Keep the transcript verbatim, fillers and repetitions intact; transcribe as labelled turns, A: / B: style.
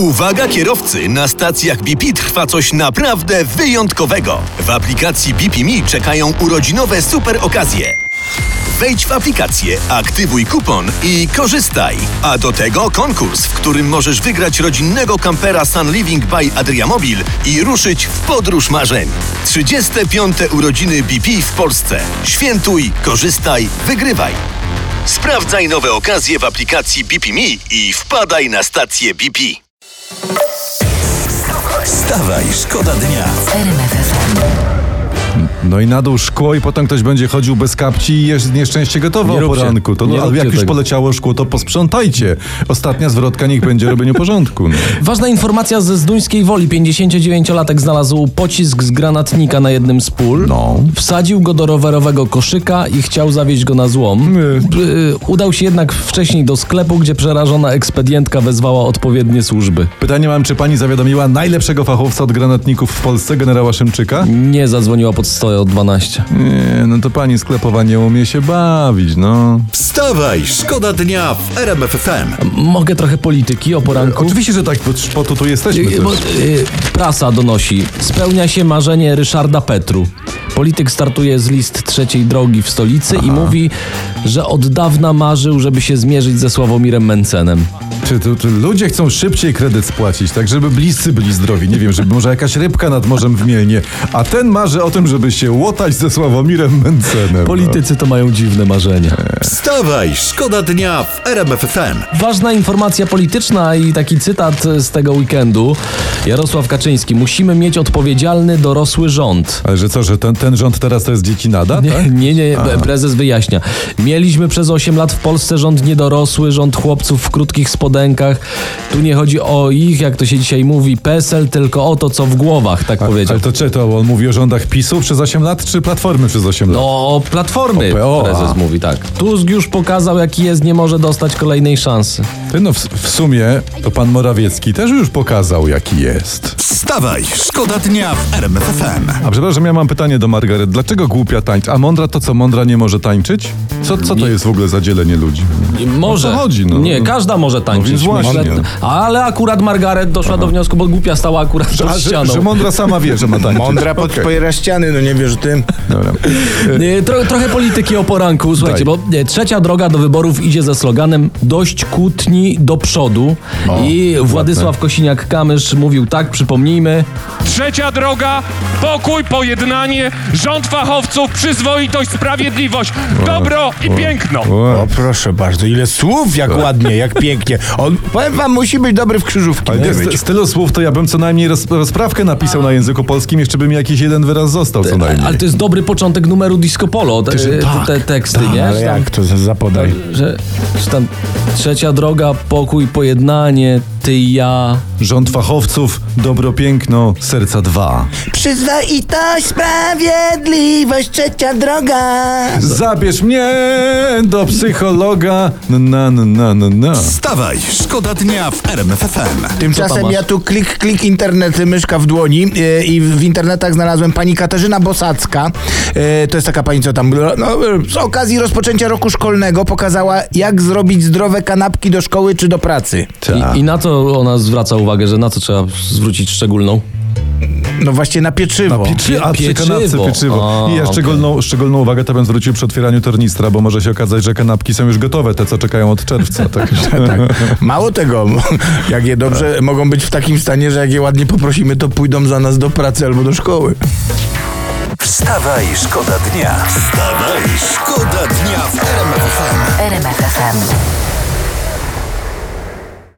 A: Uwaga kierowcy, na stacjach B P trwa coś naprawdę wyjątkowego. W aplikacji B P Me czekają urodzinowe super okazje. Wejdź w aplikację, aktywuj kupon i korzystaj. A do tego konkurs, w którym możesz wygrać rodzinnego kampera Sun Living by Adriamobil i ruszyć w podróż marzeń. trzydzieste piąte urodziny B P w Polsce. Świętuj, korzystaj, wygrywaj. Sprawdzaj nowe okazje w aplikacji B P Me i wpadaj na stację B P.
B: Wstawaj, szkoda dnia.
C: No i na dół szkło i potem ktoś będzie chodził bez kapci i jest nieszczęście gotowe
D: Nie
C: o
D: róbcie.
C: poranku. To
D: Nie
C: no,
D: róbcie
C: jak już
D: tego.
C: poleciało szkło, to posprzątajcie. Ostatnia zwrotka niech będzie robieniu porządku. No.
D: Ważna informacja ze Zduńskiej Woli. pięćdziesięciodziewięciolatek znalazł pocisk z granatnika na jednym z pól.
C: No.
D: Wsadził go do rowerowego koszyka i chciał zawieźć go na złom.
C: Nie.
D: Y, Udał się jednak wcześniej do sklepu, gdzie przerażona ekspedientka wezwała odpowiednie służby.
C: Pytanie mam, czy pani zawiadomiła najlepszego fachowca od granatników w Polsce, generała Szymczyka?
D: Nie zadzwoniła pod sto dwanaście.
C: Nie, no to pani sklepowa nie umie się bawić, no.
B: Wstawaj, szkoda dnia w R M F F M.
D: Mogę trochę polityki o poranku?
C: Oczywiście, że tak, bo po to tu jesteśmy
D: Y,
C: też.
D: bo, y, Prasa donosi. Spełnia się marzenie Ryszarda Petru. Polityk startuje z list trzeciej drogi w stolicy i mówi, że od dawna marzył, żeby się zmierzyć ze Sławomirem Mencenem.
C: Czy to, to ludzie chcą szybciej kredyt spłacić, tak żeby bliscy byli zdrowi? Nie wiem, żeby może jakaś rybka nad morzem w Mielnie. A ten marzy o tym, żeby się łotać ze Sławomirem Mencenem.
D: Politycy to mają dziwne marzenia.
B: Wstawaj, szkoda dnia w R M F F M.
D: Ważna informacja polityczna i taki cytat z tego weekendu. Jarosław Kaczyński. Musimy mieć odpowiedzialny, dorosły rząd.
C: Ale że co, że ten, ten rząd teraz to jest dzieci nada,
D: Nie,
C: tak?
D: nie, nie, prezes wyjaśnia. Mieliśmy przez osiem lat w Polsce rząd niedorosły, rząd chłopców w krótkich spodenkach. Tu nie chodzi o ich, jak to się dzisiaj mówi, PESEL, tylko o to, co w głowach, tak powiedział.
C: Ale to czy to on mówi o rządach PiSu przez osiem lat, czy Platformy przez osiem lat?
D: No, o Platformy
C: O P O,
D: prezes
C: a.
D: mówi, tak. Tusk już pokazał, jaki jest, nie może dostać kolejnej szansy.
C: Ty, no w, w sumie to pan Morawiecki też już pokazał, jaki jest.
B: Wstawaj, szkoda dnia w R M F F M.
C: A przepraszam, ja mam pytanie do Margaret. Dlaczego głupia tańczy? A mądra to co, mądra nie może tańczyć? Co, co to jest w ogóle za dzielenie ludzi?
D: Może.
C: O co chodzi, no?
D: Nie, każda może tańczyć.
C: No więc właśnie.
D: Myślę, ale akurat Margaret doszła do wniosku, bo głupia stała akurat
C: A,
D: pod
C: że,
D: ścianą.
C: że mądra sama wie, że ma tańczyć.
E: Mądra podpowiera ściany, no nie wiesz o tym.
C: Dobra.
D: Nie, Tro, trochę polityki o poranku, słuchajcie,
C: Daj.
D: bo nie, trzecia droga do wyborów idzie ze sloganem dość kłótni do przodu. I Władysław Kosiniak-Kamysz mówił tak, przypomnijmy.
F: Trzecia droga, pokój, pojednanie, rząd fachowców, przyzwoitość, sprawiedliwość, dobro i piękno.
E: O proszę bardzo, ile słów, jak ładnie, jak pięknie. On, powiem wam, musi być dobry w krzyżówki.
C: Ale
E: musi
C: nie,
E: być.
C: z, z tylu słów to ja bym co najmniej roz, rozprawkę napisał na języku polskim, jeszcze by mi jakiś jeden wyraz został co najmniej.
D: Ale to jest dobry początek numeru Disco Polo, te,
C: że
D: te,
C: tak,
D: te teksty,
C: tak,
D: nie?
E: Ale
D: Że tam-
E: jak to, zapodaj.
D: Że, że tam trzecia droga, pokój, pojednanie, ty i ja.
C: Rząd fachowców, dobro, piękno, serca dwa.
E: Przyzwoitość, sprawiedliwość, trzecia droga.
C: Zabierz mnie do psychologa. Na, na, na, na, na.
B: Wstawaj, szkoda dnia w R M F F M.
D: Co tam
E: Tymczasem
D: masz?
E: ja tu klik, klik internet, myszka w dłoni yy, i w internetach znalazłem pani Katarzyna Bosacka. Yy, to jest taka pani, co tam no, z okazji rozpoczęcia roku szkolnego pokazała, jak zrobić zdrowe kanapki do szkoły czy do pracy.
D: I, I na co ona zwraca uwagę, że na co trzeba zwrócić szczególną?
E: No właśnie na pieczywo.
C: Pieczy, a przy
D: Pieczywo.
C: kanapce pieczywo.
D: A,
C: I ja
D: okej.
C: szczególną, szczególną uwagę to bym zwrócił przy otwieraniu tornistra, bo może się okazać, że kanapki są już gotowe, te co czekają od czerwca. Tak.
E: Mało tego, jak je dobrze mogą być w takim stanie, że jak je ładnie poprosimy, to pójdą za nas do pracy albo do szkoły.
B: Wstawaj, szkoda dnia. Wstawaj, szkoda dnia w R M F F M.
G: R M F F M.